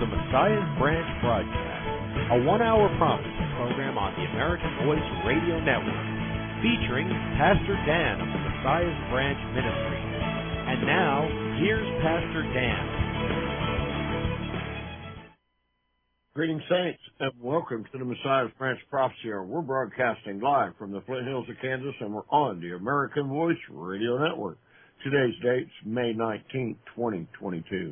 Messiah's Branch broadcast, a one-hour prophecy program on the American Voice Radio Network, featuring Pastor Dan of the Messiah's Branch Ministry. And now, here's Pastor Dan. Greetings, saints, and welcome to the Messiah's Branch Prophecy Hour. We're broadcasting live from the Flint Hills of Kansas, and we're on the American Voice Radio Network. Today's date's May 19th, 2022.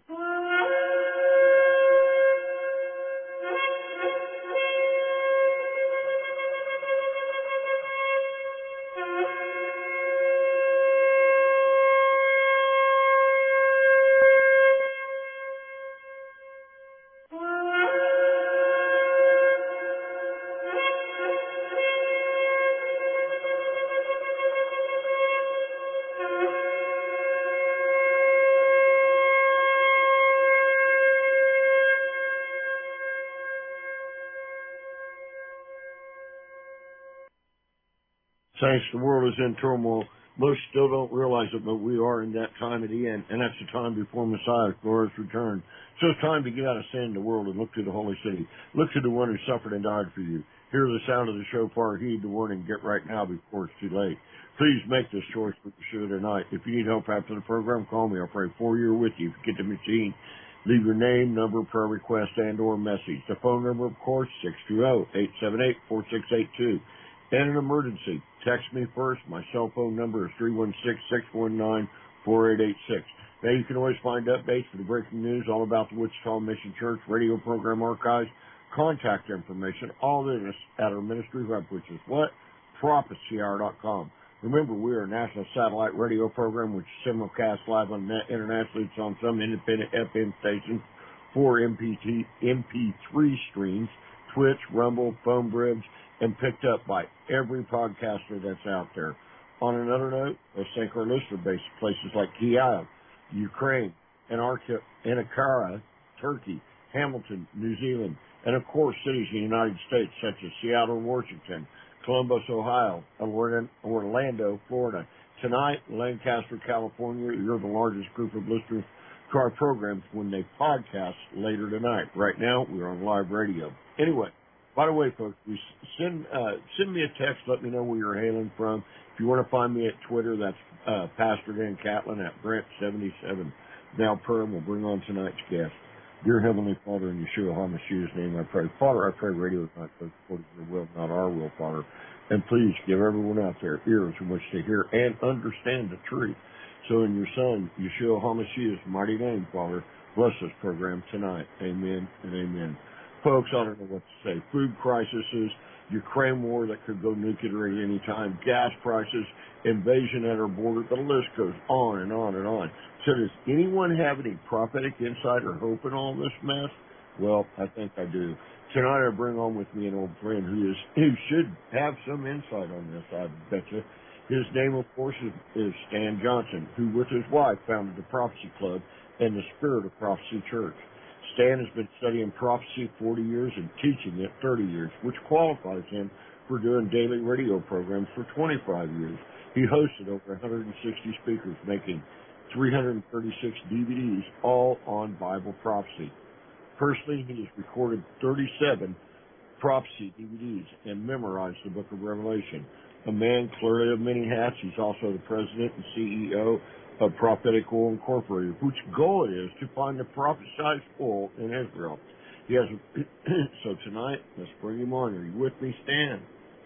Saints, the world is in turmoil. Most still don't realize it, but we are in that time at the end, and that's the time before Messiah's glorious return. So it's time to get out of sin in the world and look to the holy city. Look to the one who suffered and died for you. Hear the sound of the shofar, heed the warning, get right now before it's too late. Please make this choice for the show tonight. If you need help after the program, call me. I'll pray for you or with you. If you get the machine, leave your name, number, prayer request, and or message. The phone number, of course, 620-878-4682. And an emergency, text me first. My cell phone number is 316-619-4886. Now, you can always find updates for the breaking news all about the Wichita Mission Church radio program archives, contact information, all this at our ministry web, which is what? prophecyhour.com. Remember, we are a national satellite radio program which is simulcast live on net internationally. It's on some independent FM stations, 4 MP3 streams, Twitch, Rumble, Phone Bridge, and picked up by every podcaster that's out there. On another note, let's thank our listener base at places like Kiev, Ukraine, Ankara, Turkey, Hamilton, New Zealand, and of course cities in the United States such as Seattle, Washington, Columbus, Ohio, Orlando, Florida. Tonight, Lancaster, California, you're the largest group of listeners to our programs when they podcast later tonight. Right now, we're on live radio. Anyway, by the way, folks, send me a text. Let me know where you're hailing from. If you want to find me at Twitter, that's Pastor Dan Catlin at Brent77. Now, Perm will bring on tonight's guest. Dear Heavenly Father, in Yeshua HaMashiach's name, I pray. Father, I pray radio is not according to your will, not our will, Father. And please give everyone out there ears in which to hear and understand the truth. So in your Son, Yeshua HaMashiach's mighty name, Father, bless this program tonight. Amen and amen. Folks, I don't know what to say. Food crises, Ukraine war that could go nuclear at any time, gas prices, invasion at our border, the list goes on and on and on. So does anyone have any prophetic insight or hope in all this mess? Well, I think I do. Tonight I bring on with me an old friend who should have some insight on this, I bet you. His name, of course, is Stan Johnson, who with his wife founded the Prophecy Club and the Spirit of Prophecy Church. Stan has been studying prophecy 40 years and teaching it 30 years, which qualifies him for doing daily radio programs for 25 years. He hosted over 160 speakers, making 336 DVDs, all on Bible prophecy. Personally, he has recorded 37 prophecy DVDs and memorized the book of Revelation. A man clearly of many hats, he's also the president and CEO of Prophetic Oil Incorporated, whose goal it is to find the prophesied oil in Israel. He has so tonight, let's bring him on. Are you with me, Stan?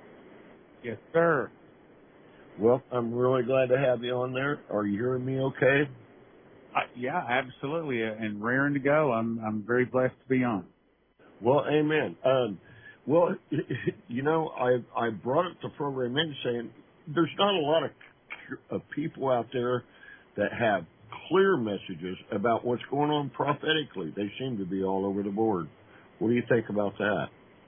Yes, sir. Well, I'm really glad to have you on there. Are you hearing me okay? Yeah, absolutely, and raring to go. I'm very blessed to be on. Well, amen. Well, you know, I brought up the program in saying there's not a lot of people out there that have clear messages about what's going on prophetically. They seem to be all over the board. What do you think about that?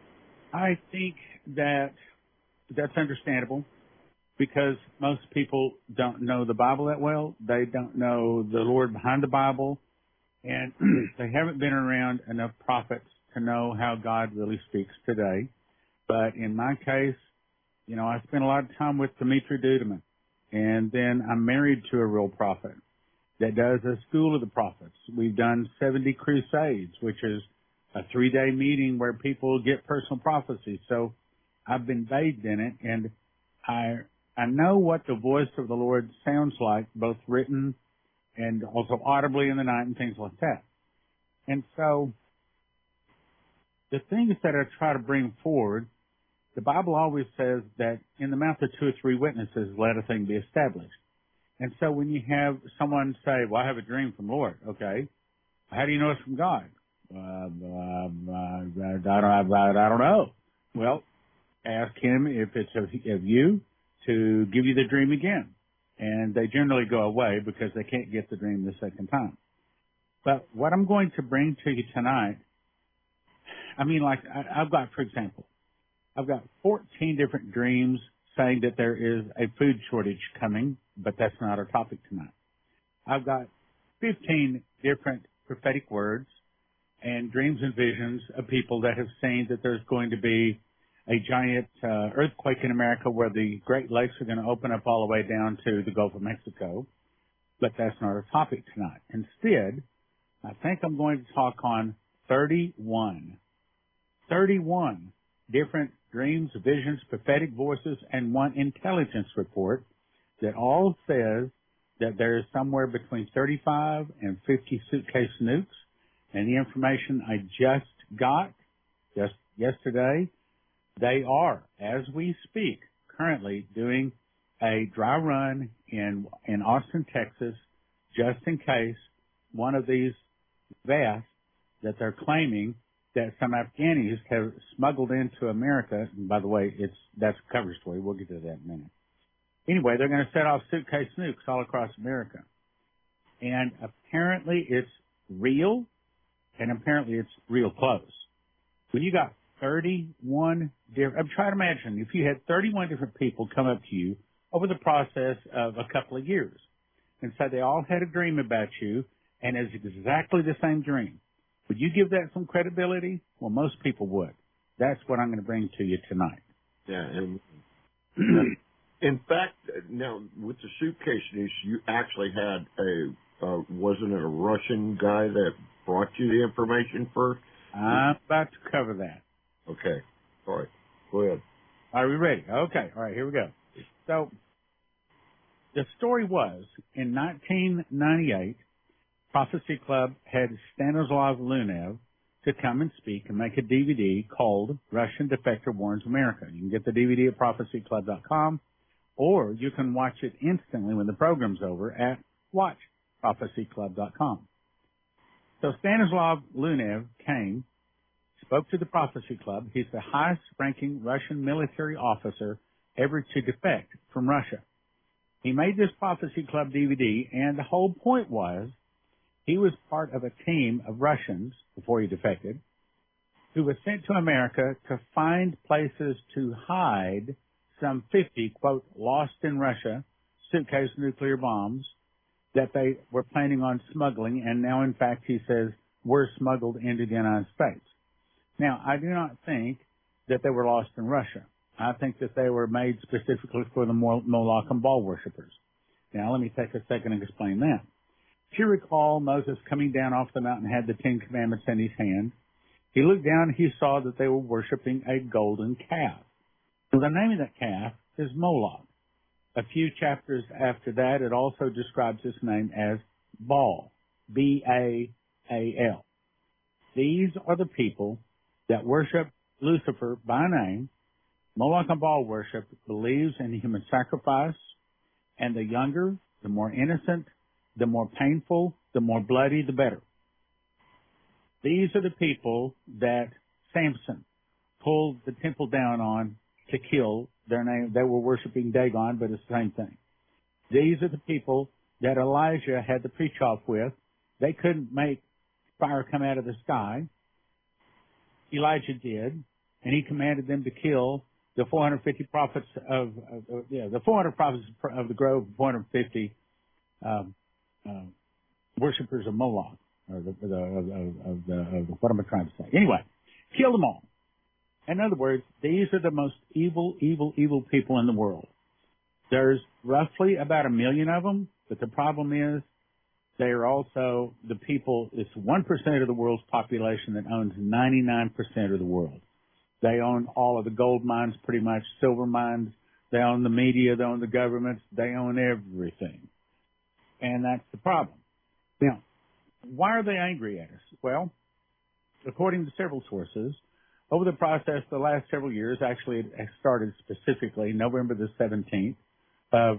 I think that that's understandable because most people don't know the Bible that well. They don't know the Lord behind the Bible, and they haven't been around enough prophets to know how God really speaks today. But in my case, you know, I spent a lot of time with Dimitri Duduman, and then I'm married to a real prophet. that does a School of the Prophets. We've done 70 Crusades, which is a 3-day meeting where people get personal prophecy. So I've been bathed in it, and I know what the voice of the Lord sounds like, both written and also audibly in the night and things like that. And so the things that I try to bring forward, the Bible always says that in the mouth of 2 or 3 witnesses, let a thing be established. And so when you have someone say, well, I have a dream from the Lord, okay, how do you know it's from God? I don't know. Well, ask him if it's of you to give you the dream again. And they generally go away because they can't get the dream the second time. But what I'm going to bring to you tonight, I've got, for example, I've got 14 different dreams saying that there is a food shortage coming, but that's not our topic tonight. I've got 15 different prophetic words and dreams and visions of people that have seen that there's going to be a giant earthquake in America where the Great Lakes are going to open up all the way down to the Gulf of Mexico, but that's not our topic tonight. Instead, I think I'm going to talk on 31 different dreams, visions, prophetic voices, and one intelligence report that all says that there is somewhere between 35 and 50 suitcase nukes. And the information I just got just yesterday, they are, as we speak, currently doing a dry run in Austin, Texas, just in case one of these vests that they're claiming that some Afghanis have smuggled into America. And by the way, that's a cover story. We'll get to that in a minute. Anyway, they're going to set off suitcase nukes all across America. And apparently it's real, and apparently it's real close. When you got 31 different, I'm trying to imagine if you had 31 different people come up to you over the process of a couple of years and said they all had a dream about you and it's exactly the same dream. Would you give that some credibility? Well, most people would. That's what I'm going to bring to you tonight. Yeah, and in fact, now with the suitcase news, you actually had wasn't it a Russian guy that brought you the information first? I'm about to cover that. Okay. All right. Go ahead. Are we ready? Okay. All right. Here we go. So the story was in 1998, Prophecy Club had Stanislav Lunev to come and speak and make a DVD called Russian Defector Warns America. You can get the DVD at prophecyclub.com, or you can watch it instantly when the program's over at watchprophecyclub.com. So Stanislav Lunev came, spoke to the Prophecy Club. He's the highest ranking Russian military officer ever to defect from Russia. He made this Prophecy Club DVD, and the whole point was he was part of a team of Russians, before he defected, who was sent to America to find places to hide some 50, quote, lost in Russia, suitcase nuclear bombs that they were planning on smuggling, and now, in fact, he says, were smuggled into the United States. Now, I do not think that they were lost in Russia. I think that they were made specifically for the Moloch and Baal worshippers. Now, let me take a second and explain that. If you recall, Moses coming down off the mountain had the 10 Commandments in his hand. He looked down and he saw that they were worshiping a golden calf. So the name of that calf is Moloch. A few chapters after that, it also describes its name as Baal, B-A-A-L. These are the people that worship Lucifer by name. Moloch and Baal worship believes in human sacrifice, and the younger, the more innocent, the more painful, the more bloody, the better. These are the people that Samson pulled the temple down on to kill. Their name, they were worshiping Dagon, but it's the same thing. These are the people that Elijah had to preach off with. They couldn't make fire come out of the sky. Elijah did, and he commanded them to kill the 450 prophets the 400 prophets of the grove, 450 worshippers of Moloch, or what am I trying to say? Anyway, kill them all. In other words, these are the most evil people in the world. There's roughly about 1 million of them, but the problem is They are also the people, it's 1% of the world's population that owns 99% of the world. They own all of the gold mines, pretty much, silver mines. They own the media. They own the governments. They own everything. And that's the problem. Now, why are they angry at us? Well, according to several sources, over the process the last several years, actually it started specifically November the 17th of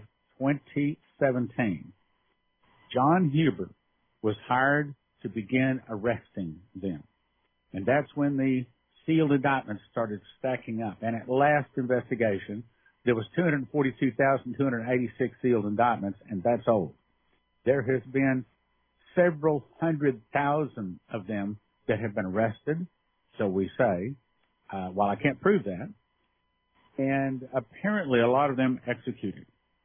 2017, John Huber was hired to begin arresting them. And that's when the sealed indictments started stacking up. And at last investigation, there was 242,286 sealed indictments, and that's old. There has been several 100,000 of them that have been arrested, so we say, while I can't prove that, and apparently a lot of them executed.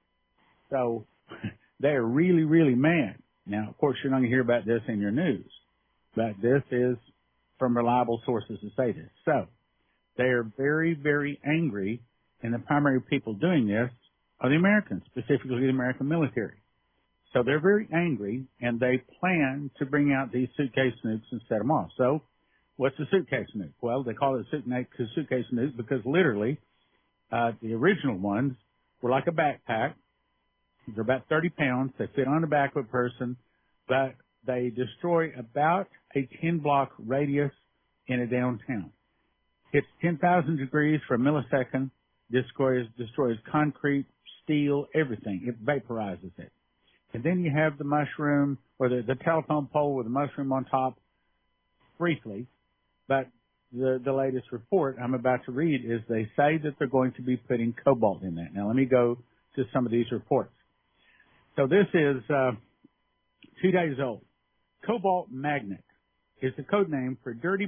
So they're really, really mad. Now, of course, you're not going to hear about this in your news, but this is from reliable sources to say this. So they are very, very angry, and the primary people doing this are the Americans, specifically the American military. So they're very angry, and they plan to bring out these suitcase nukes and set them off. So what's a suitcase nuke? Well, they call it a suitcase nuke because literally the original ones were like a backpack. They're about 30 pounds. They fit on the back of a person, but they destroy about a 10-block radius in a downtown. It's 10,000 degrees for a millisecond. Destroys concrete, steel, everything. It vaporizes it. And then you have the mushroom or the telephone pole with the mushroom on top briefly. But the latest report I'm about to read is they say that they're going to be putting cobalt in that. Now let me go to some of these reports. So this is 2 days old. Cobalt magnet is the code name for dirty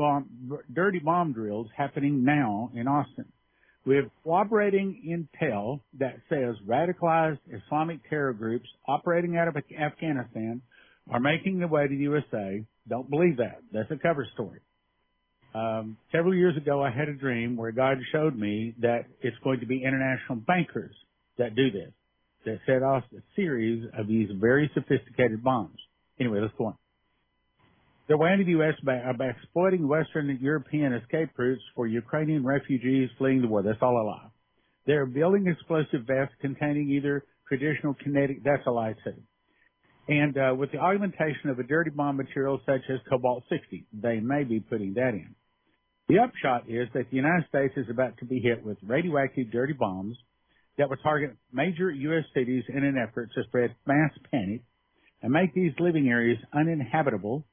bomb drills happening now in Austin. We have cooperating intel that says radicalized Islamic terror groups operating out of Afghanistan are making their way to the USA. Don't believe that. That's a cover story. Several years ago, I had a dream where God showed me that it's going to be international bankers that do this, that set off a series of these very sophisticated bombs. Anyway, let's go on. They're way into the U.S. by exploiting Western and European escape routes for Ukrainian refugees fleeing the war. That's all a lie. They're building explosive vests containing either traditional kinetic, that's a lie too. And with the augmentation of a dirty bomb material such as cobalt-60, they may be putting that in. The upshot is that the United States is about to be hit with radioactive dirty bombs that will target major U.S. cities in an effort to spread mass panic and make these living areas uninhabitable.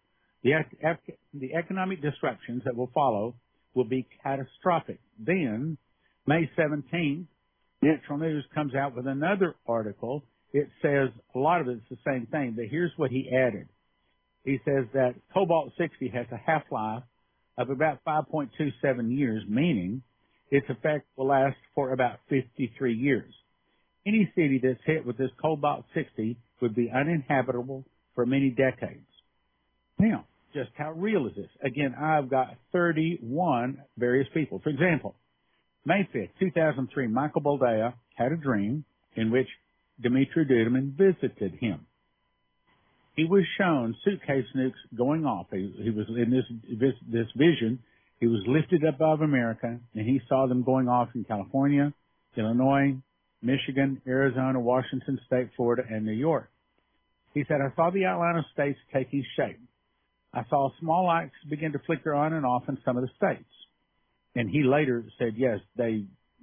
The economic disruptions that will follow will be catastrophic. Then, May 17th, Natural News comes out with another article. It says a lot of it's the same thing, but here's what he added. He says that cobalt-60 has a half-life of about 5.27 years, meaning its effect will last for about 53 years. Any city that's hit with this cobalt-60 would be uninhabitable for many decades. Now, just how real is this? Again, I've got 31 various people. For example, May 5th, 2003, Michael Boldea had a dream in which Dmitry Duduman visited him. He was shown suitcase nukes going off. He was in this vision. He was lifted above America, and he saw them going off in California, Illinois, Michigan, Arizona, Washington State, Florida, and New York. He said, I saw the outline of states taking shape. I saw small lights begin to flicker on and off in some of the states. And he later said, yes, they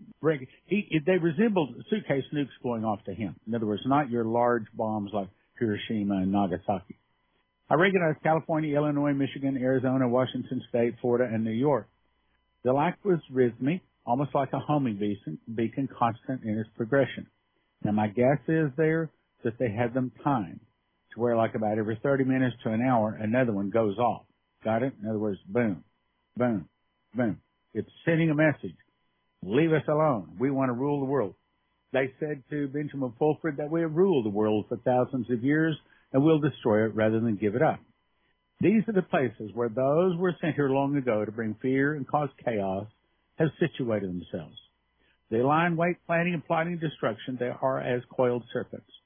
resembled suitcase nukes going off to him. In other words, not your large bombs like Hiroshima and Nagasaki. I recognized California, Illinois, Michigan, Arizona, Washington State, Florida, and New York. The light was rhythmic, almost like a homing beacon, constant in its progression. Now, my guess is there that they had them timed to where like about every 30 minutes to an hour, another one goes off. Got it? In other words, boom, boom, boom. It's sending a message. Leave us alone. We want to rule the world. They said to Benjamin Fulford that we have ruled the world for thousands of years and we'll destroy it rather than give it up. These are the places where those were sent here long ago to bring fear and cause chaos have situated themselves. They lie in wait, planning and plotting destruction. They are as coiled serpents.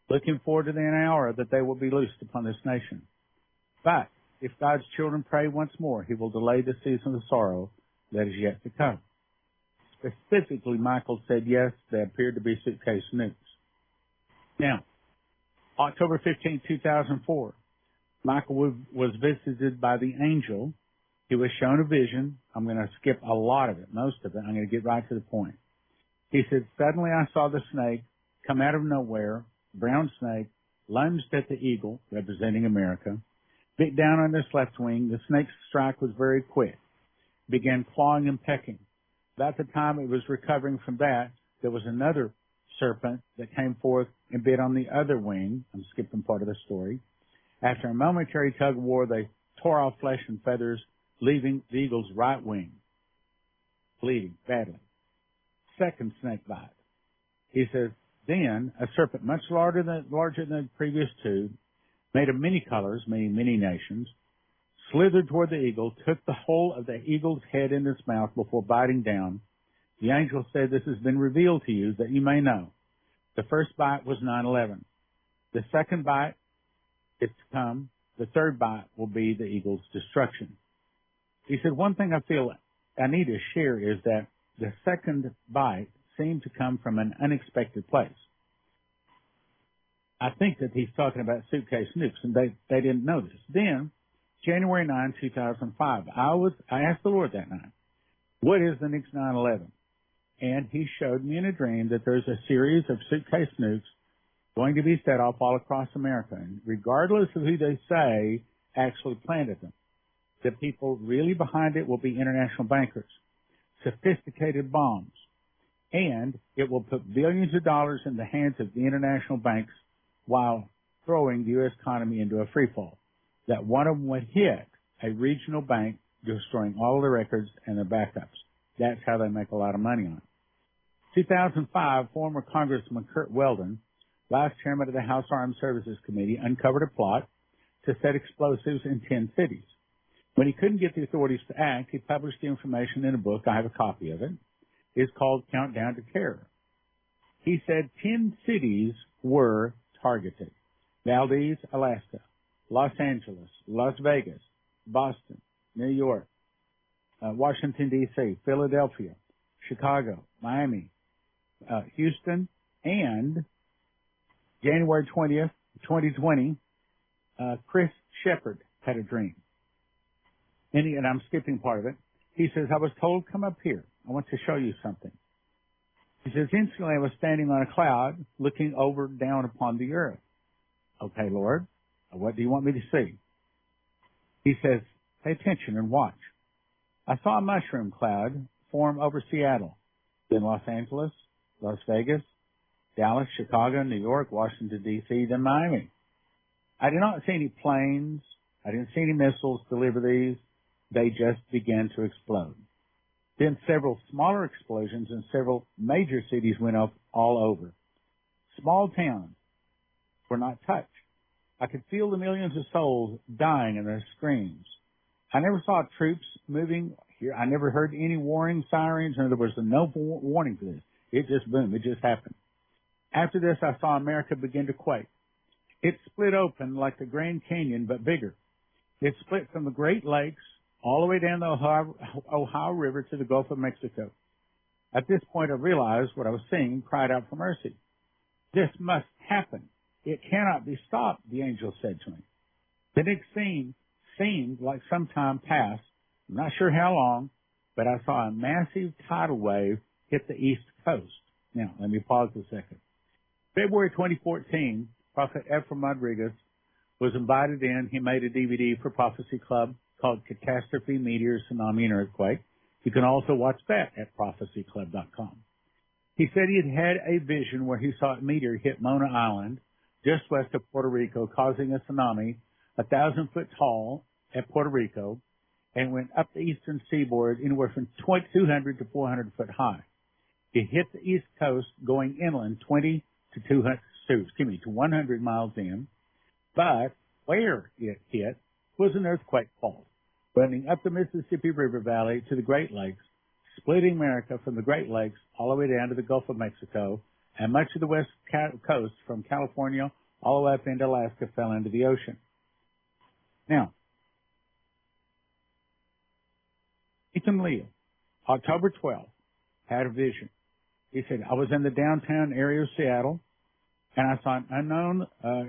looking forward to the hour that they will be loosed upon this nation. But if God's children pray once more, he will delay the season of sorrow that is yet to come. Specifically, Michael said yes, they appeared to be suitcase nukes. Now, October 15, 2004, Michael was visited by the angel. He was shown a vision. I'm going to skip a lot of it, most of it. I'm going to get right to the point. He said, suddenly I saw the snake come out of nowhere, brown snake, lunged at the eagle, representing America, bit down on its left wing. The snake's strike was very quick, began clawing and pecking. About the time it was recovering from that, there was another serpent that came forth and bit on the other wing. I'm skipping part of the story. After a momentary tug of war, they tore off flesh and feathers, leaving the eagle's right wing bleeding badly. Second snake bite. He says, then a serpent much larger than the previous two, made of many colors, meaning many nations, slithered toward the eagle, took the whole of the eagle's head in its mouth before biting down. The angel said, this has been revealed to you that you may know. The first bite was 9/11. The second bite is to come. The third bite will be the eagle's destruction. He said, one thing I feel I need to share is that the second bite seemed to come from an unexpected place. I think that he's talking about suitcase nukes, and they didn't know this. Then, January 9, 2005, I asked the Lord that night, what is the next 9/11? And he showed me in a dream that there's a series of suitcase nukes going to be set off all across America. And regardless of who they say actually planted them, the people really behind it will be international bankers, sophisticated bombs, and it will put billions of dollars in the hands of the international banks while throwing the U.S. economy into a freefall. That one of them would hit a regional bank, destroying all the records and the backups. That's how they make a lot of money on it. 2005, former Congressman Kurt Weldon, vice chairman of the House Armed Services Committee, uncovered a plot to set explosives in 10 cities. When he couldn't get the authorities to act, he published the information in a book. I have a copy of it. It's called Countdown to Terror. He said 10 cities were targeted. Valdez, Alaska, Los Angeles, Las Vegas, Boston, New York, Washington, D.C., Philadelphia, Chicago, Miami, Houston, and January 20th, 2020, Chris Shepard had a dream. And I'm skipping part of it. He says, I was told, come up here. I want to show you something. He says, instantly I was standing on a cloud looking over down upon the earth. Okay, Lord, what do you want me to see? He says, pay attention and watch. I saw a mushroom cloud form over Seattle, then Los Angeles, Las Vegas, Dallas, Chicago, New York, Washington, D.C., then Miami. I did not see any planes. I didn't see any missiles deliver these. They just began to explode. Then several smaller explosions in several major cities went up all over. Small towns were not touched. I could feel the millions of souls dying in their screams. I never saw troops moving here. I never heard any warning sirens, and there was no warning for this. It just boomed. It just happened. After this, I saw America begin to quake. It split open like the Grand Canyon, but bigger. It split from the Great Lakes all the way down the Ohio River to the Gulf of Mexico. At this point, I realized what I was seeing and cried out for mercy. This must happen. It cannot be stopped, the angel said to me. The next scene seemed like some time passed. I'm not sure how long, but I saw a massive tidal wave hit the East Coast. Now, let me pause a second. February 2014, Prophet Ephraim Rodriguez was invited in. He made a DVD for Prophecy Club called Catastrophe, Meteor, Tsunami, and Earthquake. You can also watch that at prophecyclub.com. He said he had a vision where he saw a meteor hit Mona Island, just west of Puerto Rico, causing a tsunami 1,000 foot tall at Puerto Rico, and went up the eastern seaboard anywhere from 200 to 400 foot high. It hit the East Coast going inland 20 to 100 miles in, but where it hit was an earthquake fault running up the Mississippi River Valley to the Great Lakes, splitting America from the Great Lakes all the way down to the Gulf of Mexico and much of the west coast from California all the way up into Alaska, fell into the ocean. Now, Ethan Leal, October 12th, had a vision. He said, I was in the downtown area of Seattle, and I saw an unknown,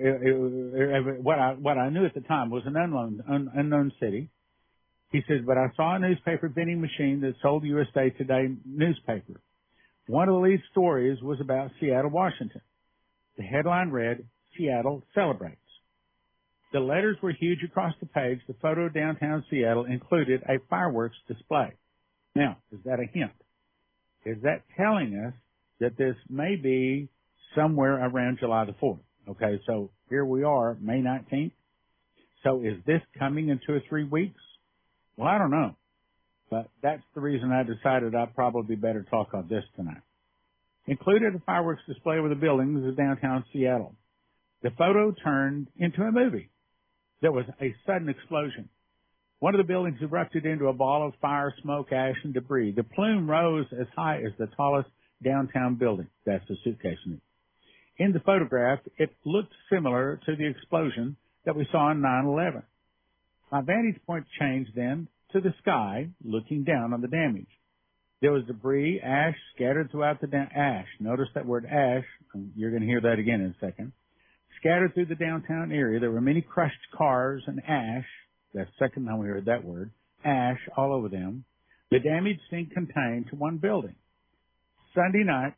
what I knew at the time was an unknown city. He said, but I saw a newspaper vending machine that sold USA Today newspaper. One of the lead stories was about Seattle, Washington. The headline read, Seattle Celebrates. The letters were huge across the page. The photo of downtown Seattle included a fireworks display. Now, is that a hint? Is that telling us that this may be somewhere around July the 4th? Okay, so here we are, May 19th. So is this coming in 2 or 3 weeks? Well, I don't know. But that's the reason I decided I'd probably better talk on this tonight. Included a fireworks display over the buildings of downtown Seattle. The photo turned into a movie. There was a sudden explosion. One of the buildings erupted into a ball of fire, smoke, ash, and debris. The plume rose as high as the tallest downtown building. That's the suitcase nuke. In the photograph, it looked similar to the explosion that we saw on 9/11. My vantage point changed then to the sky, looking down on the damage. There was debris, ash scattered throughout the ash. Notice that word ash. You're going to hear that again in a second. Scattered through the downtown area. There were many crushed cars and ash. That's the second time we heard that word. Ash all over them. The damage seemed contained to one building. Sunday night,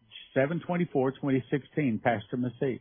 7/24/2016, Pastor Massey.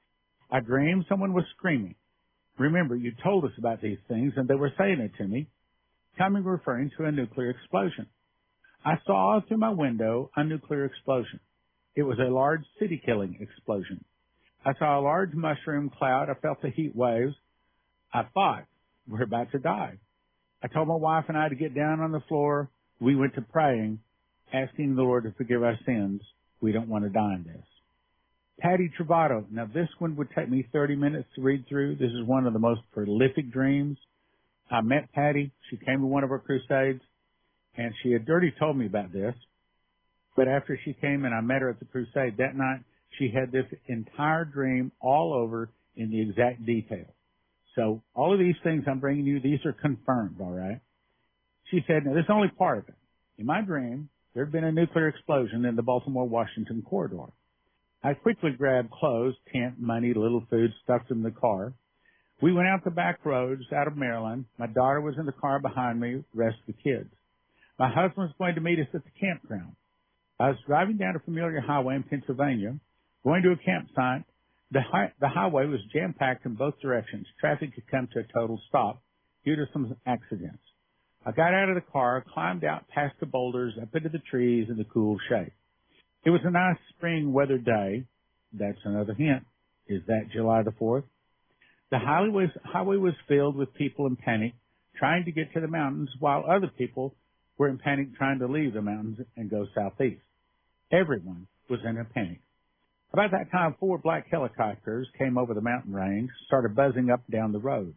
I dreamed someone was screaming. Remember, you told us about these things, and they were saying it to me. Coming referring to a nuclear explosion. I saw through my window a nuclear explosion. It was a large city-killing explosion. I saw a large mushroom cloud. I felt the heat waves. I thought, we're about to die. I told my wife and I to get down on the floor. We went to praying, asking the Lord to forgive our sins. We don't want to die in this. Patty Travato. Now, this one would take me 30 minutes to read through. This is one of the most prolific dreams. I met Patty. She came to one of our crusades, and she had already told me about this. But after she came and I met her at the crusade that night, she had this entire dream all over in the exact detail. So all of these things I'm bringing you, these are confirmed, all right? She said, now this is only part of it. In my dream, there had been a nuclear explosion in the Baltimore-Washington corridor. I quickly grabbed clothes, tent, money, little food, stuffed in the car. We went out the back roads out of Maryland. My daughter was in the car behind me, the rest of the kids. My husband was going to meet us at the campground. I was driving down a familiar highway in Pennsylvania, going to a campsite. The highway was jam-packed in both directions. Traffic had come to a total stop due to some accidents. I got out of the car, climbed out past the boulders, up into the trees in the cool shade. It was a nice spring weather day. That's another hint. Is that July the 4th? The highway was filled with people in panic, trying to get to the mountains, while other people were in panic trying to leave the mountains and go southeast. Everyone was in a panic. About that time, 4 black helicopters came over the mountain range, started buzzing up and down the road.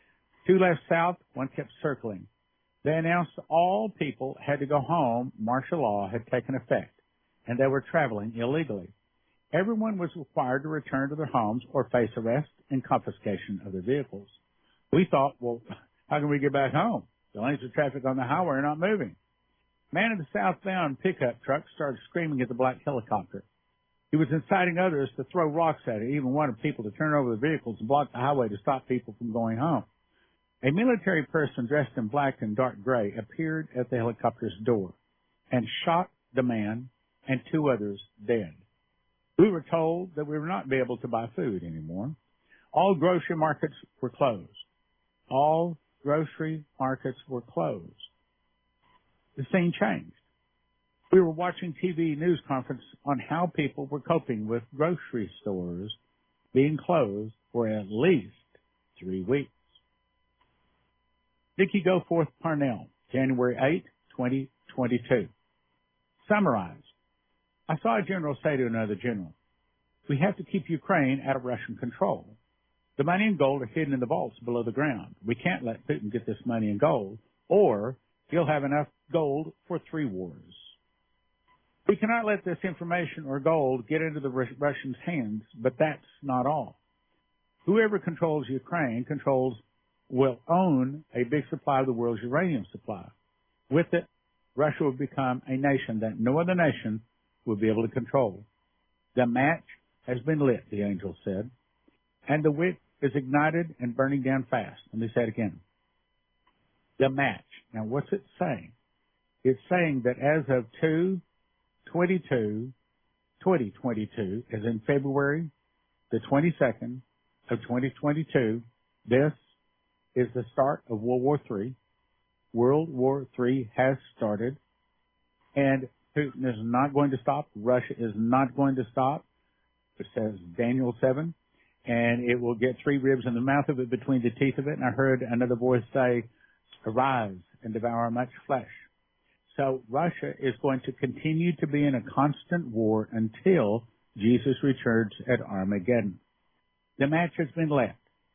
2 left south, 1 kept circling. They announced all people had to go home. Martial law had taken effect, and they were traveling illegally. Everyone was required to return to their homes or face arrest and confiscation of their vehicles. We thought, well, how can we get back home? The lanes of traffic on the highway are not moving. Man in the southbound pickup truck started screaming at the black helicopter. He was inciting others to throw rocks at it. He even wanted people to turn over their vehicles and block the highway to stop people from going home. A military person dressed in black and dark gray appeared at the helicopter's door and shot the man and 2 others dead. We were told that we would not be able to buy food anymore. All grocery markets were closed. All grocery markets were closed. The scene changed. We were watching TV news conference on how people were coping with grocery stores being closed for at least 3 weeks. Vicki Goforth Parnell, January 8, 2022. Summarized. I saw a general say to another general, we have to keep Ukraine out of Russian control. The money and gold are hidden in the vaults below the ground. We can't let Putin get this money and gold, or he'll have enough gold for 3 wars. We cannot let this information or gold get into the Russians' hands, but that's not all. whoever controls Ukraine will own a big supply of the world's uranium supply. With it, Russia will become a nation that no other nation will be able to control. The match has been lit, the angel said, and the wick is ignited and burning down fast. Let me say it again. The match. Now, what's it saying? It's saying that as of 2022, as in February the 22nd of 2022, this is the start of World War III. World War III has started, and Putin is not going to stop. Russia is not going to stop. It says Daniel 7, and it will get 3 ribs in the mouth of it, between the teeth of it. And I heard another voice say, arise and devour much flesh. So Russia is going to continue to be in a constant war until Jesus returns at Armageddon. The match has been lit,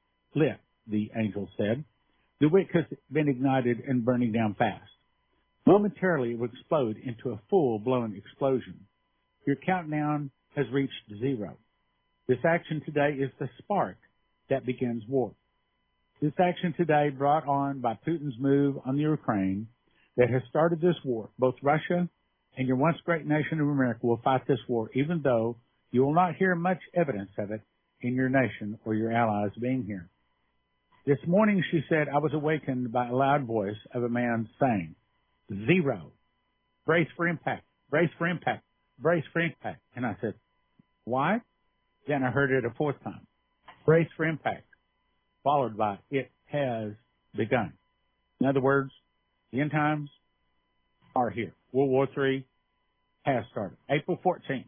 the angel said. The wick has been ignited and burning down fast. Momentarily, it will explode into a full-blown explosion. Your countdown has reached 0. This action today is the spark that begins war. This action today, brought on by Putin's move on the Ukraine, that has started this war. Both Russia and your once great nation of America will fight this war, even though you will not hear much evidence of it in your nation or your allies being here. This morning, she said, I was awakened by a loud voice of a man saying, 0. Brace for impact. Brace for impact. Brace for impact. And I said, why? Then I heard it a 4th time. Brace for impact. Followed by, it has begun. In other words, the end times are here. World War III has started. April 14,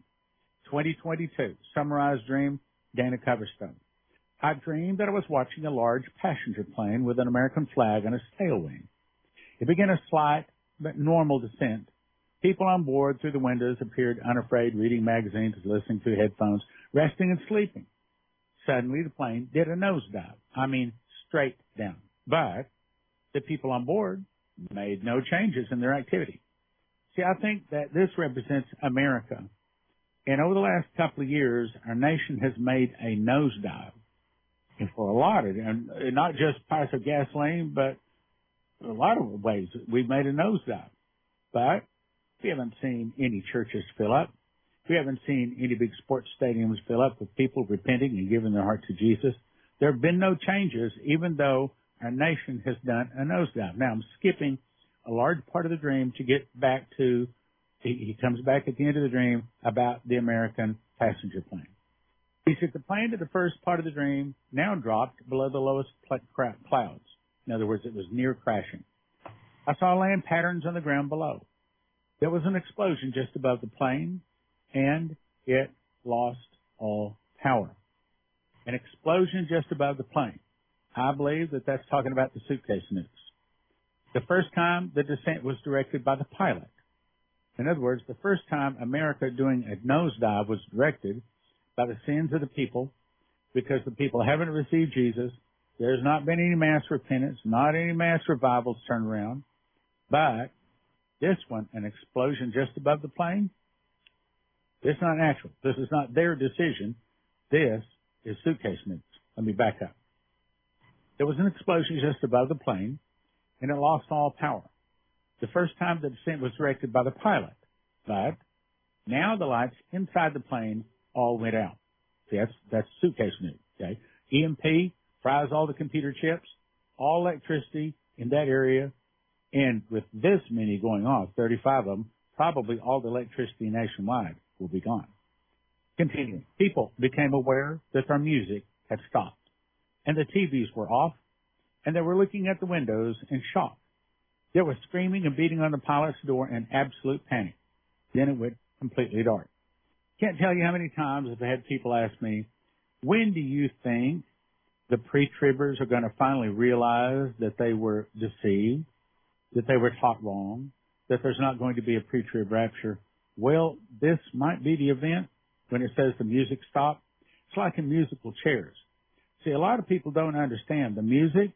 2022. Summarized dream, Dana Coverstone. I dreamed that I was watching a large passenger plane with an American flag on its tail wing. It began a slight but normal descent. People on board through the windows appeared unafraid, reading magazines, listening to headphones, resting and sleeping. Suddenly, the plane did a nosedive. I mean, straight down. But the people on board made no changes in their activity. See, I think that this represents America. And over the last couple of years, our nation has made a nosedive. And for a lot of them, and not just price of gasoline, but a lot of ways, we've made a nosedive. But we haven't seen any churches fill up. We haven't seen any big sports stadiums fill up with people repenting and giving their heart to Jesus. There have been no changes, even though our nation has done a nosedive. Now, I'm skipping a large part of the dream to get back to, he comes back at the end of the dream about the American passenger plane. He said the plane to the first part of the dream now dropped below the lowest clouds. In other words, it was near crashing. I saw land patterns on the ground below. There was an explosion just above the plane, and it lost all power. An explosion just above the plane. I believe that that's talking about the suitcase nukes. The first time the descent was directed by the pilot. In other words, the first time America doing a nosedive was directed by the sins of the people, because the people haven't received Jesus. There's not been any mass repentance, not any mass revivals turned around. But this one, an explosion just above the plane, it's not natural. This is not their decision. This is suitcase nukes. Let me back up. There was an explosion just above the plane, and it lost all power. The first time the descent was directed by the pilot. But now the lights inside the plane all went out. See, that's suitcase nuke, okay? EMP fries all the computer chips, all electricity in that area, and with this many going off, 35 of them, probably all the electricity nationwide will be gone. Continuing, people became aware that their music had stopped, and the TVs were off, and they were looking at the windows in shock. There was screaming and beating on the pilot's door in absolute panic. Then it went completely dark. Can't tell you how many times I've had people ask me, when do you think the pre-tribbers are going to finally realize that they were deceived, that they were taught wrong, that there's not going to be a pre-trib rapture? Well, this might be the event when it says the music stopped. It's like in musical chairs. See, a lot of people don't understand the music.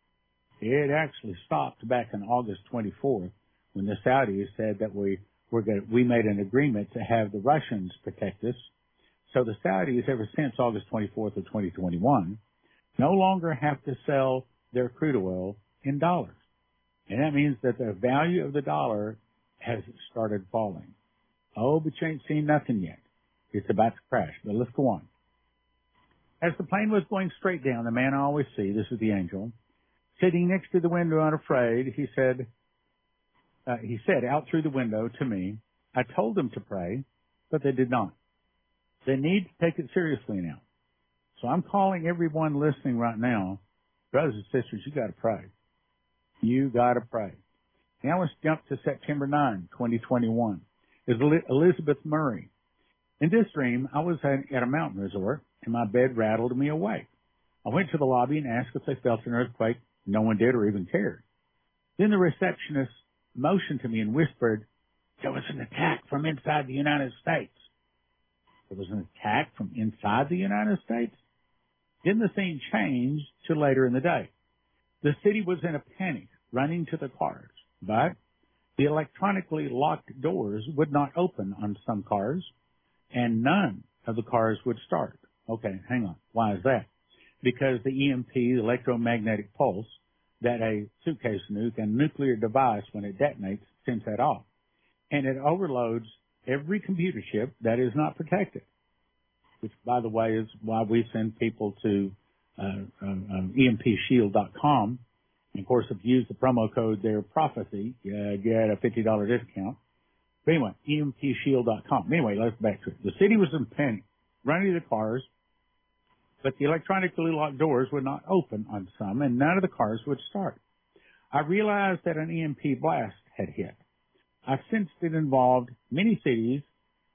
It actually stopped back on August 24th when the Saudis said that we made an agreement to have the Russians protect us. So the Saudis, ever since August 24th of 2021, no longer have to sell their crude oil in dollars. And that means that the value of the dollar has started falling. Oh, but you ain't seen nothing yet. It's about to crash. But let's go on. As the plane was going straight down, the man I always see, this is the angel, sitting next to the window unafraid, he said out through the window to me, I told them to pray, but they did not. They need to take it seriously now. So I'm calling everyone listening right now, brothers and sisters, you got to pray. You got to pray. Now let's jump to September 9, 2021. Is Elizabeth Murray. In this dream, I was at a mountain resort, and my bed rattled me awake. I went to the lobby and asked if they felt an earthquake. No one did or even cared. Then the receptionist motioned to me and whispered, there was an attack from inside the United States. There was an attack from inside the United States? Then the scene changed to later in the day. The city was in a panic, running to the cars, but the electronically locked doors would not open on some cars, and none of the cars would start. Okay, hang on. Why is that? Because the EMP, the electromagnetic pulse, that a suitcase nuke and nuclear device, when it detonates, sends that off. And it overloads every computer chip that is not protected, which, by the way, is why we send people to EMPshield.com. And, of course, if you use the promo code there, Prophecy, you get a $50 discount. But anyway, EMPshield.com. Anyway, let's back to it. The city was in panic, running to the cars, but the electronically locked doors would not open on some, and none of the cars would start. I realized that an EMP blast had hit. I sensed it involved many cities,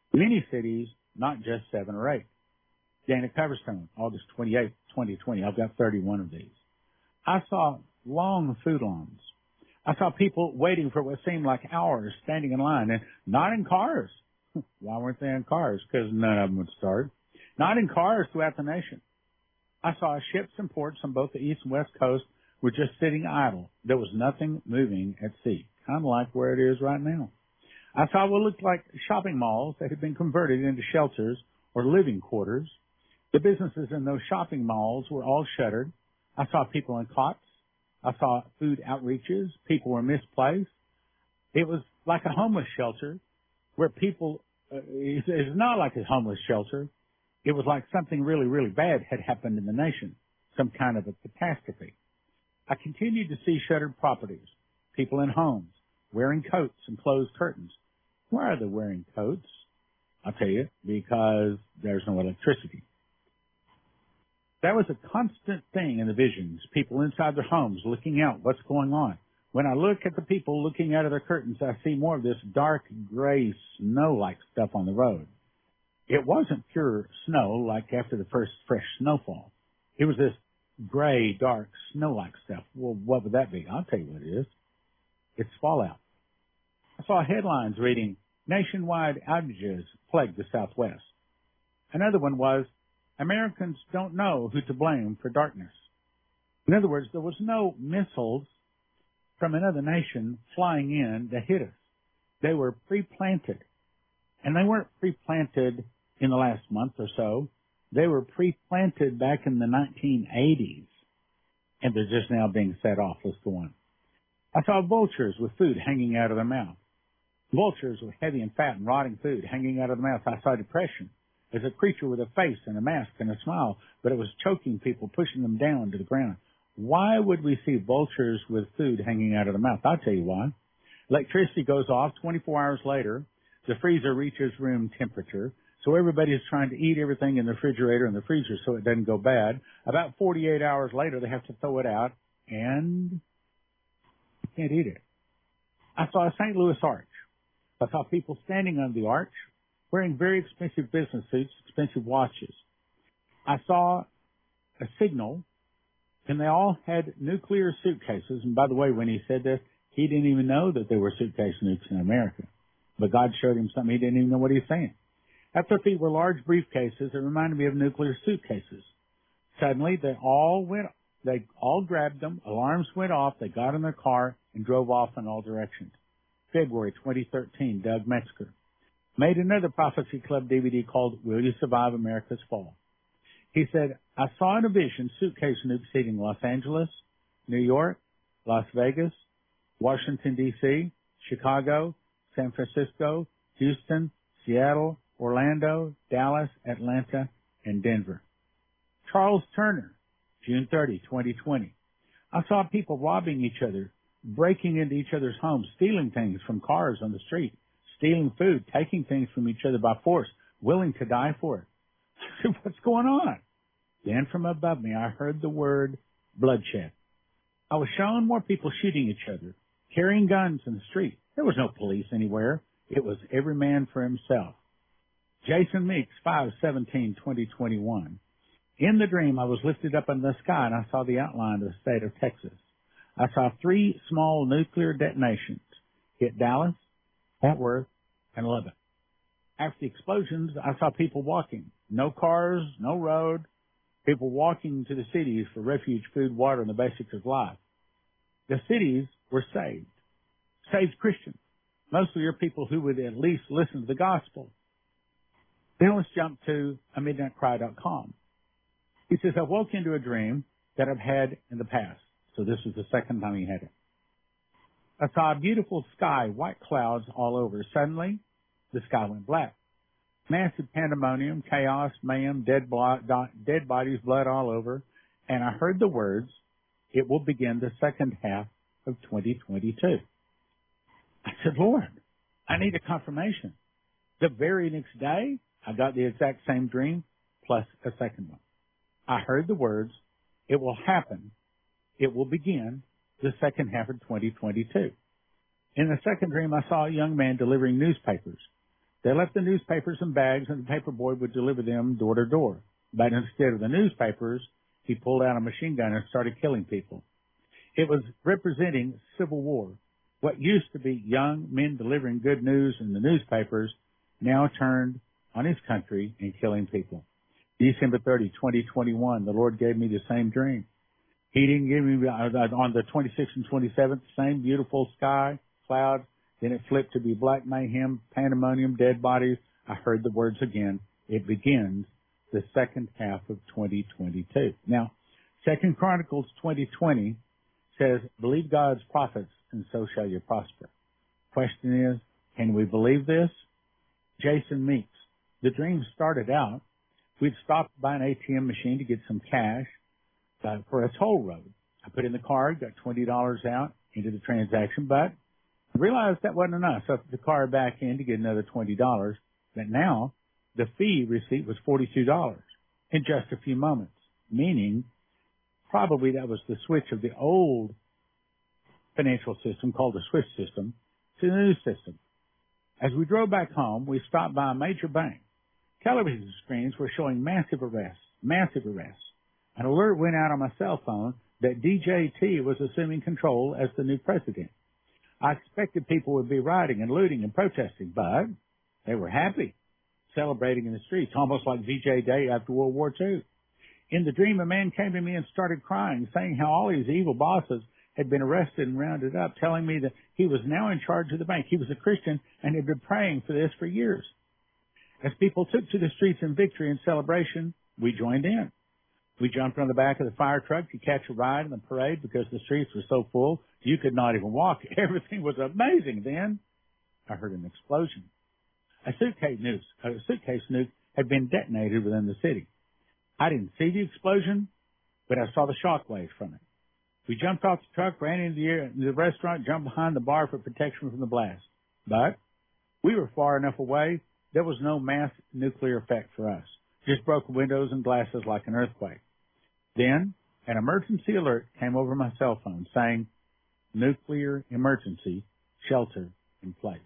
not just 7 or 8. Dana Coverstone, August 28, 2020. I've got 31 of these. I saw long food lines. I saw people waiting for what seemed like hours, standing in line, and not in cars. Why weren't they in cars? Because none of them would start. Not in cars throughout the nation. I saw ships and ports on both the east and west coast were just sitting idle. There was nothing moving at sea, kind of like where it is right now. I saw what looked like shopping malls that had been converted into shelters or living quarters. The businesses in those shopping malls were all shuttered. I saw people in cots. I saw food outreaches. People were misplaced. It was like a homeless shelter where people, it's not like a homeless shelter. It was like something really, really bad had happened in the nation, some kind of a catastrophe. I continued to see shuttered properties, people in homes, wearing coats and closed curtains. Why are they wearing coats? I'll tell you, because there's no electricity. That was a constant thing in the visions, people inside their homes looking out, what's going on. When I look at the people looking out of their curtains, I see more of this dark, gray, snow-like stuff on the road. It wasn't pure snow like after the first fresh snowfall. It was this gray, dark, snow-like stuff. Well, what would that be? I'll tell you what it is. It's fallout. I saw headlines reading, nationwide outages plague the Southwest. Another one was, Americans don't know who to blame for darkness. In other words, there was no missiles from another nation flying in to hit us. They were pre-planted. And they weren't pre-planted in the last month or so. They were pre-planted back in the 1980s. And they're just now being set off. Let's go on. I saw vultures with food hanging out of their mouth. Vultures with heavy and fat and rotting food hanging out of their mouth. I saw depression as a creature with a face and a mask and a smile, but it was choking people, pushing them down to the ground. Why would we see vultures with food hanging out of the mouth? I'll tell you why. Electricity goes off 24 hours later. The freezer reaches room temperature. So everybody is trying to eat everything in the refrigerator and the freezer so it doesn't go bad. About 48 hours later, they have to throw it out and you can't eat it. I saw a St. Louis arch. I saw people standing on the arch wearing very expensive business suits, expensive watches. I saw a signal, and they all had nuclear suitcases. And by the way, when he said this, he didn't even know that there were suitcase nukes in America. But God showed him something he didn't even know what he was saying. At their feet were large briefcases that reminded me of nuclear suitcases. Suddenly, they all grabbed them, alarms went off, they got in their car, and drove off in all directions. February 2013, Doug Metzger made another Prophecy Club DVD called Will You Survive America's Fall? He said, I saw in a vision suitcase nukes hitting Los Angeles, New York, Las Vegas, Washington, D.C., Chicago, San Francisco, Houston, Seattle, Orlando, Dallas, Atlanta, and Denver. Charles Turner, June 30, 2020. I saw people robbing each other, breaking into each other's homes, stealing things from cars on the street, stealing food, taking things from each other by force, willing to die for it. I said, what's going on? Then from above me, I heard the word bloodshed. I was shown more people shooting each other, carrying guns in the street. There was no police anywhere. It was every man for himself. Jason Meeks, 5/17/2021. In the dream, I was lifted up in the sky and I saw the outline of the state of Texas. I saw 3 small nuclear detonations hit Dallas, Fort Worth, and Lubbock. After the explosions, I saw people walking. No cars, no road. People walking to the cities for refuge, food, water, and the basics of life. The cities were saved. Saved Christians. Mostly are people who would at least listen to the gospel. Then let's jump to amidnightcry.com. He says, I woke into a dream that I've had in the past. So this is the second time he had it. I saw a beautiful sky, white clouds all over. Suddenly, the sky went black. Massive pandemonium, chaos, mayhem, dead bodies, blood all over. And I heard the words, it will begin the second half of 2022. I said, Lord, I need a confirmation. The very next day, I got the exact same dream plus a second one. I heard the words, it will happen. It will begin the second half of 2022. In the second dream, I saw a young man delivering newspapers. They left the newspapers in bags and the paper boy would deliver them door to door. But instead of the newspapers, he pulled out a machine gun and started killing people. It was representing civil war. What used to be young men delivering good news in the newspapers now turned on his country and killing people. December 30, 2021, the Lord gave me the same dream. He didn't give me on the 26th and 27th, same beautiful sky, clouds. Then it flipped to be black mayhem, pandemonium, dead bodies. I heard the words again. It begins the second half of 2022. Now, 2 Chronicles 20:20 says, believe God's prophets and so shall you prosper. Question is, can we believe this? Jason Meeks. The dream started out, we'd stopped by an ATM machine to get some cash for a toll road. I put in the card, got $20 out into the transaction, but I realized that wasn't enough. So I put the card back in to get another $20. But now the fee receipt was $42 in just a few moments, meaning probably that was the switch of the old financial system called the SWIFT system to the new system. As we drove back home, we stopped by a major bank. Television screens were showing massive arrests. An alert went out on my cell phone that DJT was assuming control as the new president. I expected people would be rioting and looting and protesting, but they were happy, celebrating in the streets, almost like VJ Day after World War II. In the dream, a man came to me and started crying, saying how all his evil bosses had been arrested and rounded up, telling me that he was now in charge of the bank. He was a Christian and had been praying for this for years. As people took to the streets in victory and celebration, we joined in. We jumped on the back of the fire truck to catch a ride in the parade because the streets were so full you could not even walk. Everything was amazing. Then I heard an explosion. A suitcase nuke had been detonated within the city. I didn't see the explosion, but I saw the shock waves from it. We jumped off the truck, ran into the restaurant, jumped behind the bar for protection from the blast. But we were far enough away, there was no mass nuclear effect for us. Just broke windows and glasses like an earthquake. Then an emergency alert came over my cell phone saying, nuclear emergency, shelter in place.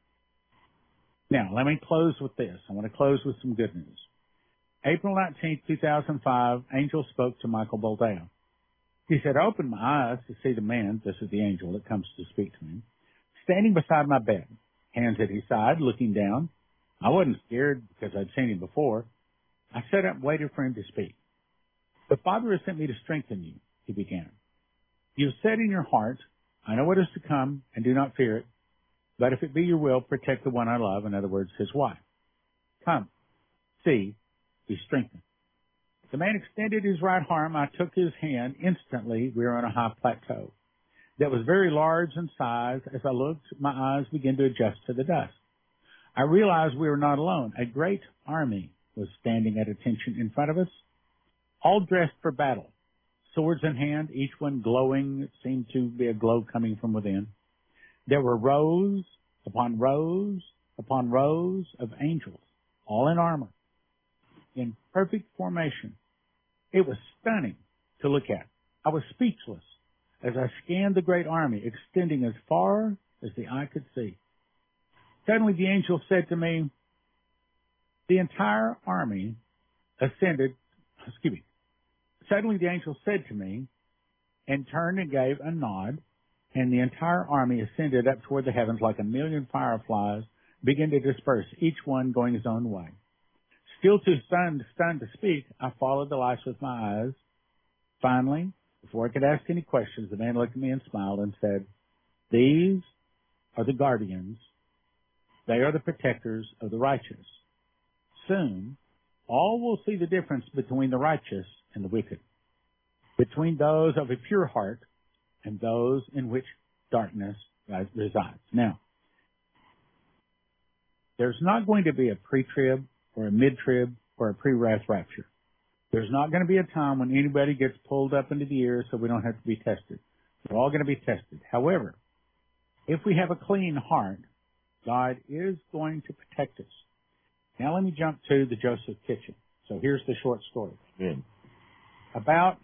Now, let me close with this. I want to close with some good news. April 19, 2005, angel spoke to Michael Boldea. He said, I opened my eyes to see the man, this is the angel that comes to speak to me, standing beside my bed, hands at his side, looking down. I wasn't scared because I'd seen him before. I sat up and waited for him to speak. The Father has sent me to strengthen you, he began. You have said in your heart, I know what is to come and do not fear it, but if it be your will, protect the one I love, in other words, his wife. Come, see, be strengthened. The man extended his right arm. I took his hand. Instantly, we were on a high plateau that was very large in size. As I looked, my eyes began to adjust to the dust. I realized we were not alone. A great army was standing at attention in front of us, all dressed for battle, swords in hand, each one glowing. It seemed to be a glow coming from within. There were rows upon rows upon rows of angels, all in armor, in perfect formation. It was stunning to look at. I was speechless as I scanned the great army extending as far as the eye could see. Suddenly the angel said to me, the entire army ascended, Suddenly the angel said to me and turned and gave a nod, and the entire army ascended up toward the heavens like 1,000,000 fireflies, began to disperse, each one going his own way. Still too stunned to speak, I followed the lights with my eyes. Finally, before I could ask any questions, the man looked at me and smiled and said, these are the guardians. They are the protectors of the righteous. Soon, all will see the difference between the righteous and the wicked, between those of a pure heart and those in which darkness resides. Now, there's not going to be a pre-trib or a mid-trib or a pre-wrath rapture. There's not going to be a time when anybody gets pulled up into the air so we don't have to be tested. We're all going to be tested. However, if we have a clean heart, God is going to protect us. Now let me jump to the Joseph kitchen. So here's the short story. About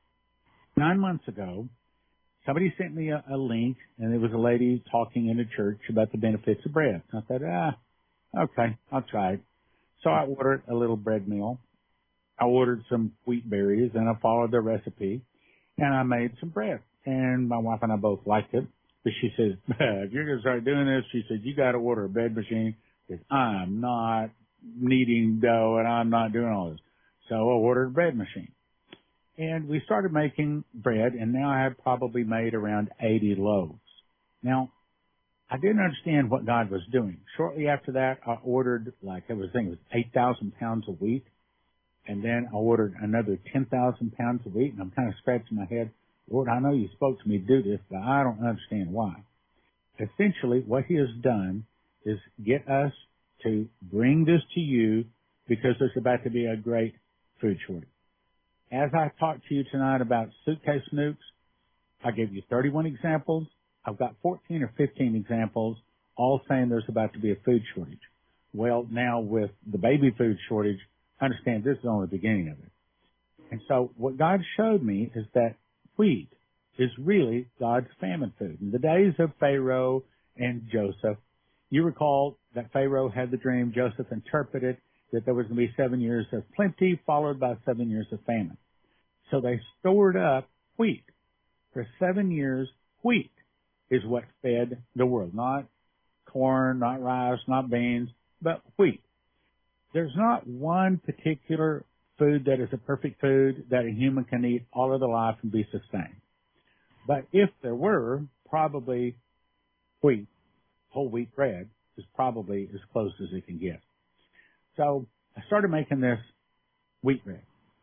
9 months ago, somebody sent me a link, and it was a lady talking in a church about the benefits of bread. I thought, okay, I'll try it. So I ordered a little bread meal. I ordered some wheat berries, and I followed the recipe, and I made some bread. And my wife and I both liked it. But she says, if you're going to start doing this, she said, you got to order a bread machine because I'm not kneading dough and I'm not doing all this. So I ordered a bread machine. And we started making bread, and now I have probably made around 80 loaves. Now, I didn't understand what God was doing. Shortly after that, I ordered, it was 8,000 pounds of wheat. And then I ordered another 10,000 pounds of wheat, and I'm kind of scratching my head. Lord, I know you spoke to me to do this, but I don't understand why. Essentially, what he has done is get us to bring this to you because there's about to be a great food shortage. As I talked to you tonight about suitcase nukes, I gave you 31 examples. I've got 14 or 15 examples, all saying there's about to be a food shortage. Well, now with the baby food shortage, understand this is only the beginning of it. And so what God showed me is that wheat is really God's famine food. In the days of Pharaoh and Joseph, you recall that Pharaoh had the dream, Joseph interpreted that there was going to be 7 years of plenty followed by 7 years of famine. So they stored up wheat. For 7 years, wheat is what fed the world. Not corn, not rice, not beans, but wheat. There's not one particular food that is a perfect food that a human can eat all of their life and be sustained. But if there were, probably wheat, whole wheat bread, is probably as close as it can get. So I started making this wheat bread.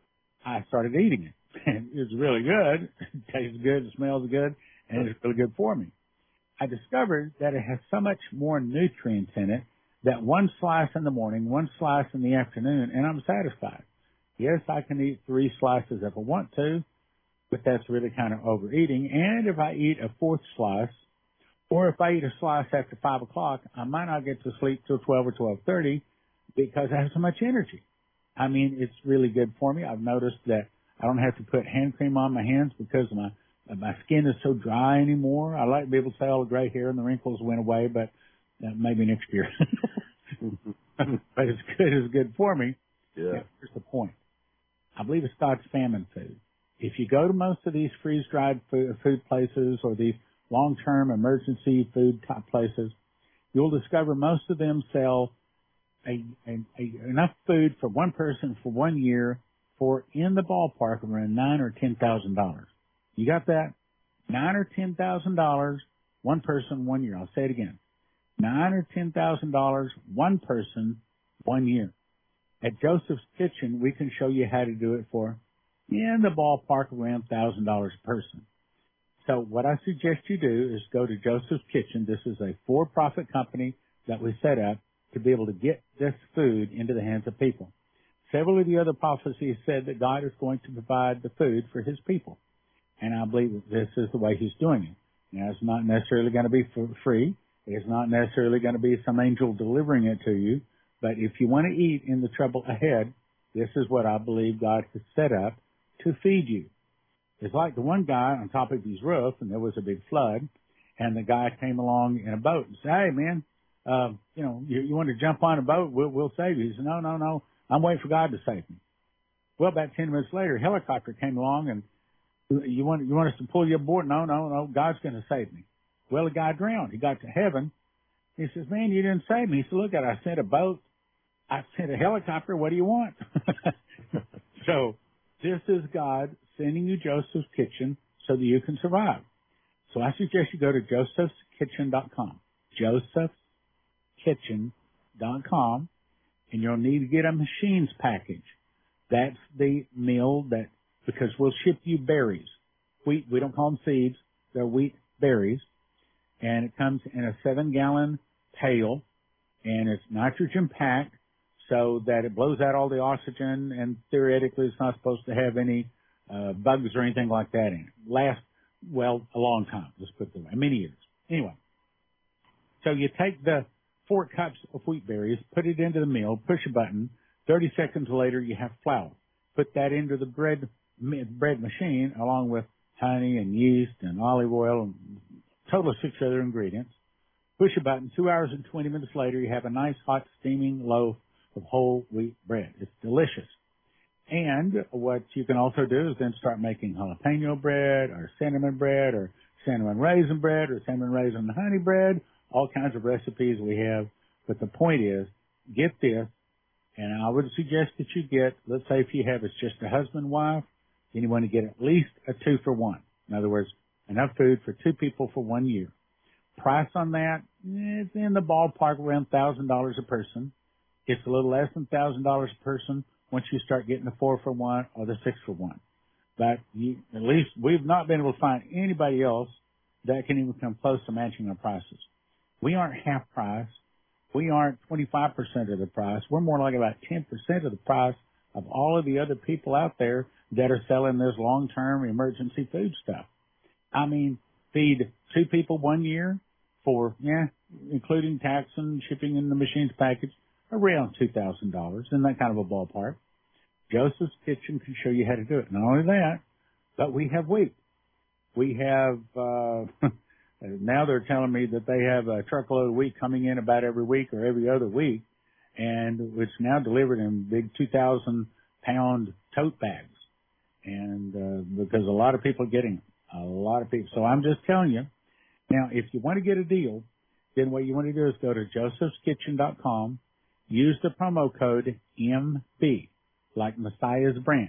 I started eating it, and it was really good. It tastes good, it smells good, and it's really good for me. I discovered that it has so much more nutrients in it that one slice in the morning, one slice in the afternoon, and I'm satisfied. Yes, I can eat 3 slices if I want to, but that's really kind of overeating. And if I eat a 4th slice, or if I eat a slice after 5 o'clock, I might not get to sleep till 12 or 12:30 because I have so much energy. I mean, it's really good for me. I've noticed that I don't have to put hand cream on my hands because my skin is so dry anymore. I like to be able to say all the gray hair and the wrinkles went away, but maybe next year. But it's good for me. Yeah. Here's the point. I believe it's God's famine food. If you go to most of these freeze-dried food places or these long-term emergency food type places, you'll discover most of them sell enough food for one person for 1 year for in the ballpark of around $9,000 or $10,000. You got that? $9,000 or $10,000, one person, 1 year. I'll say it again. $9,000 or $10,000, one person, 1 year. At Joseph's Kitchen, we can show you how to do it for in the ballpark around $1,000 a person. So what I suggest you do is go to Joseph's Kitchen. This is a for-profit company that we set up to be able to get this food into the hands of people. Several of the other prophecies said that God is going to provide the food for his people. And I believe that this is the way he's doing it. Now, it's not necessarily going to be for free. It's not necessarily going to be some angel delivering it to you. But if you want to eat in the trouble ahead, this is what I believe God has set up to feed you. It's like the one guy on top of his roof, and there was a big flood, and the guy came along in a boat and said, hey, man, you want to jump on a boat? We'll save you. He said, no, I'm waiting for God to save me. Well, about 10 minutes later, a helicopter came along, and you want us to pull you aboard? No, God's going to save me. Well, the guy drowned. He got to heaven. He says, man, you didn't save me. He said, look, I sent a boat. I sent a helicopter. What do you want? So this is God sending you Joseph's Kitchen so that you can survive. So I suggest you go to josephskitchen.com, josephskitchen.com, and you'll need to get a machines package. That's the meal because we'll ship you berries. Wheat, we don't call them seeds. They're wheat berries. And it comes in a 7-gallon pail, and it's nitrogen packed so that it blows out all the oxygen, and theoretically it's not supposed to have any bugs or anything like that in it. Lasts, a long time, let's put it that way, many years. Anyway, so you take the 4 cups of wheat berries, put it into the meal, push a button, 30 seconds later you have flour. Put that into the bread machine along with honey and yeast and olive oil and total of 6 other ingredients. Push a button. 2 hours and 20 minutes later, you have a nice hot steaming loaf of whole wheat bread. It's delicious. And what you can also do is then start making jalapeno bread or cinnamon raisin bread or cinnamon raisin and honey bread, all kinds of recipes we have. But the point is, get this, and I would suggest that you get, let's say if you have it's just a husband, wife, then you want to get at least a 2-for-1. In other words, enough food for 2 people for 1 year. Price on that, it's in the ballpark around $1,000 a person. It's a little less than $1,000 a person once you start getting the 4-for-1 or the 6-for-1. But at least we've not been able to find anybody else that can even come close to matching our prices. We aren't half price. We aren't 25% of the price. We're more like about 10% of the price of all of the other people out there that are selling this long-term emergency food stuff. I mean, feed 2 people 1 year for, including tax and shipping and the machines package, around $2,000 in that kind of a ballpark. Joseph's Kitchen can show you how to do it. Not only that, but we have wheat. We have, now they're telling me that they have a truckload of wheat coming in about every week or every other week, and it's now delivered in big 2,000-pound tote bags. And because a lot of people are getting them. A lot of people. So I'm just telling you. Now, if you want to get a deal, then what you want to do is go to josephskitchen.com, use the promo code MB, like Messiah's Branch,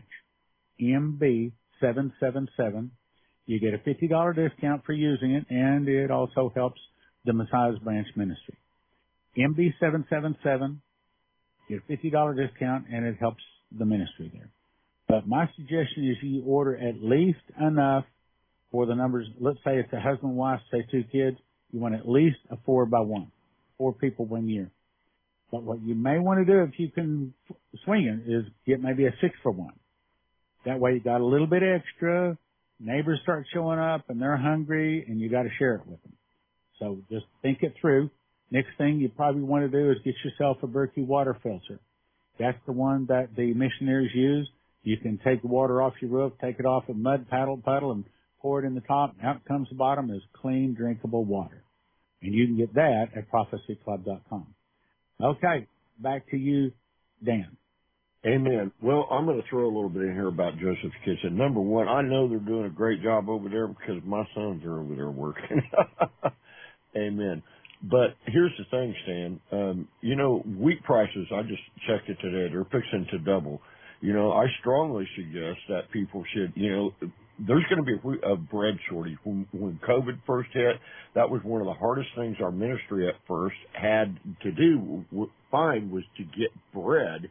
MB777. You get a $50 discount for using it, and it also helps the Messiah's Branch ministry. MB777, get a $50 discount, and it helps the ministry there. But my suggestion is you order at least enough for the numbers. Let's say it's a husband, wife, say 2 kids. You want at least a 4-by-1, 4 people 1 year. But what you may want to do if you can swing it is get maybe a 6-for-1. That way you got a little bit extra. Neighbors start showing up and they're hungry and you got to share it with them. So just think it through. Next thing you probably want to do is get yourself a Berkey water filter. That's the one that the missionaries use. You can take the water off your roof, take it off a mud puddle, and pour it in the top. Out comes the bottom is clean, drinkable water. And you can get that at prophecyclub.com. Okay, back to you, Dan. Amen. Well, I'm going to throw a little bit in here about Joseph's Kitchen. Number one, I know they're doing a great job over there because my sons are over there working. Amen. But here's the thing, Stan. Wheat prices, I just checked it today. They're fixing to double. I strongly suggest that people should, there's going to be a bread shortage. When COVID first hit, that was one of the hardest things our ministry at first had to find was to get bread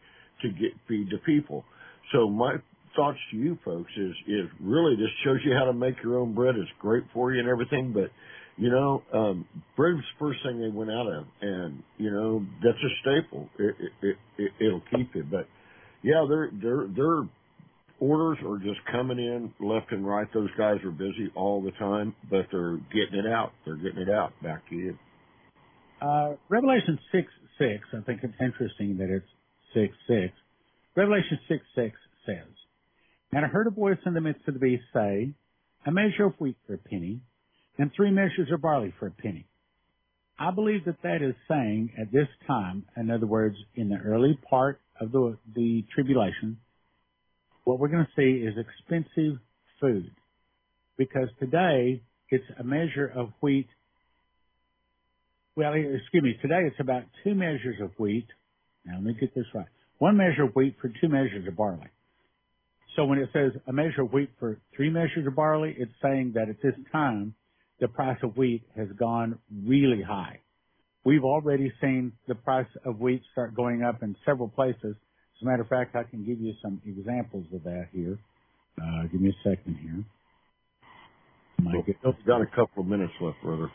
to feed the people. So my thoughts to you folks is really this shows you how to make your own bread. It's great for you and everything, but bread was the first thing they went out of, and that's a staple. It'll keep you. But yeah, their orders are just coming in left and right. Those guys are busy all the time, but they're getting it out. They're getting it out. Back to you. Revelation 6:6. I think it's interesting that it's 6:6. Revelation 6:6 says, "And I heard a voice in the midst of the beast say, a measure of wheat for a penny, and 3 measures of barley for a penny." I believe that is saying at this time, in other words, in the early part of the tribulation, what we're going to see is expensive food. Because today, it's a measure of wheat. Well, excuse me, today it's about 2 measures of wheat. Now, let me get this right. 1 measure of wheat for 2 measures of barley. So when it says a measure of wheat for 3 measures of barley, it's saying that at this time, the price of wheat has gone really high. We've already seen the price of wheat start going up in several places. As a matter of fact, I can give you some examples of that here. Give me a second here. We've got a couple of minutes left, brother.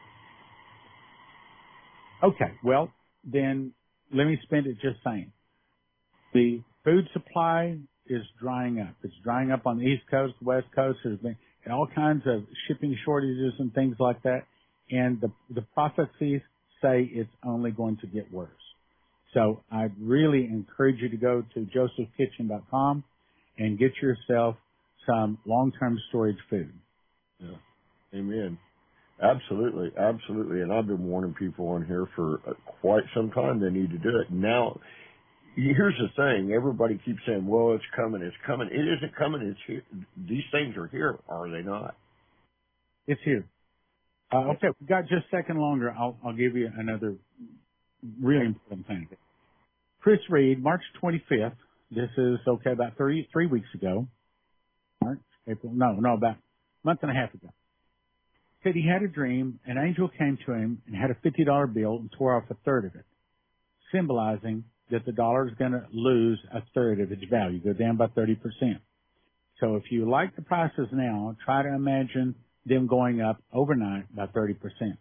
Okay, well, then let me spend it just saying. The food supply is drying up. It's drying up on the East Coast, the West Coast. There's been all kinds of shipping shortages and things like that. And the prophecies say it's only going to get worse. So I really encourage you to go to josephkitchen.com and get yourself some long-term storage food. Yeah. Amen. Absolutely. Absolutely. And I've been warning people on here for quite some time they need to do it. Now, here's the thing. Everybody keeps saying, well, it's coming, it's coming. It isn't coming. It's here. These things are here, are they not? It's here. Okay, we've got just a second longer. I'll give you another really important thing. Chris Reed, March 25th. This is, about 3 weeks ago. March, April, about a month and a half ago. Said he had a dream. An angel came to him and had a $50 bill and tore off a third of it, symbolizing that the dollar is going to lose a third of its value, go down by 30%. So if you like the prices now, try to imagine them going up overnight by 30%.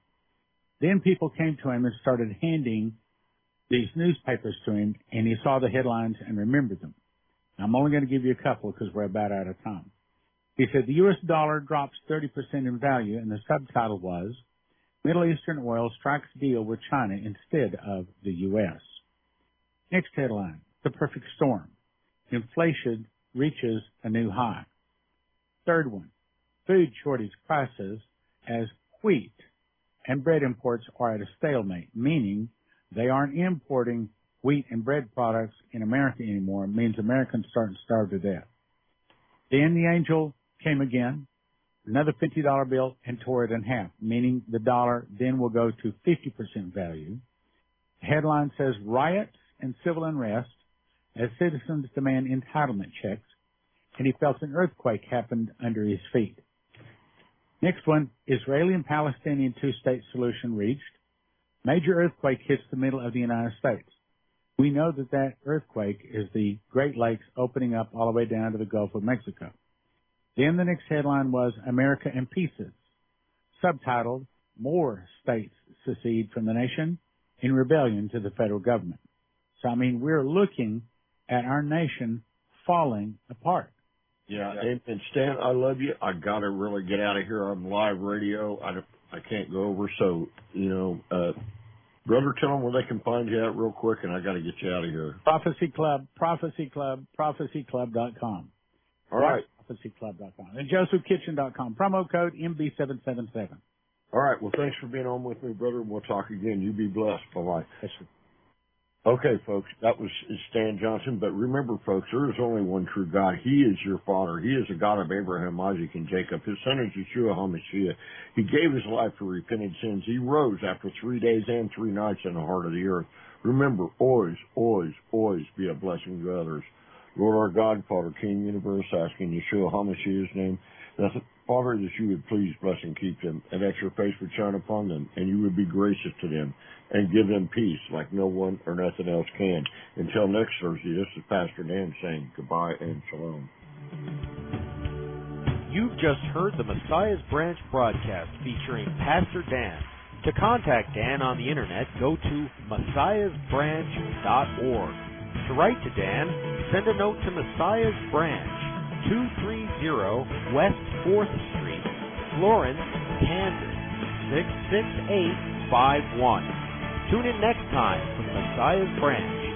Then people came to him and started handing these newspapers to him, and he saw the headlines and remembered them. I'm only going to give you a couple because we're about out of time. He said the U.S. dollar drops 30% in value, and the subtitle was, Middle Eastern oil strikes deal with China instead of the U.S. Next headline, the perfect storm. Inflation reaches a new high. Third one, food shortage prices as wheat and bread imports are at a stalemate, meaning they aren't importing wheat and bread products in America anymore. It means Americans starting to starve to death. Then the angel came again, another $50 bill, and tore it in half, meaning the dollar then will go to 50% value. The headline says riots and civil unrest as citizens demand entitlement checks, and he felt an earthquake happened under his feet. Next one, Israeli and Palestinian two-state solution reached. Major earthquake hits the middle of the United States. We know that earthquake is the Great Lakes opening up all the way down to the Gulf of Mexico. Then the next headline was America in Pieces, subtitled, More States Secede from the Nation in Rebellion to the Federal Government. So, we're looking at our nation falling apart. Yeah, and Stan, I love you. I got to really get out of here on live radio. I can't go over, so, brother, tell them where they can find you at real quick, and I got to get you out of here. Prophecy Club, prophecyclub.com. All right. Prophecyclub.com. And josephkitchen.com. Promo code MB777. All right. Well, thanks for being on with me, brother, and we'll talk again. You be blessed. Bye-bye. Yes, sir. Okay, folks, that was Stan Johnson. But remember, folks, there is only one true God. He is your Father. He is the God of Abraham, Isaac, and Jacob. His son is Yeshua HaMashiach. He gave his life for repented sins. He rose after 3 days and 3 nights in the heart of the earth. Remember, always, always, always be a blessing to others. Lord our God, Father, King, Universe, asking Yeshua HaMashiach's name, Father, that you would please bless and keep them, and that your face would shine upon them, and you would be gracious to them, and give them peace like no one or nothing else can. Until next Thursday, this is Pastor Dan saying goodbye and shalom. You've just heard the Messiah's Branch broadcast featuring Pastor Dan. To contact Dan on the internet, go to messiahsbranch.org. To write to Dan, send a note to Messiah's Branch, 230 West 4th Street, Florence, Kansas, 66851. Tune in next time for the Messiah's Branch.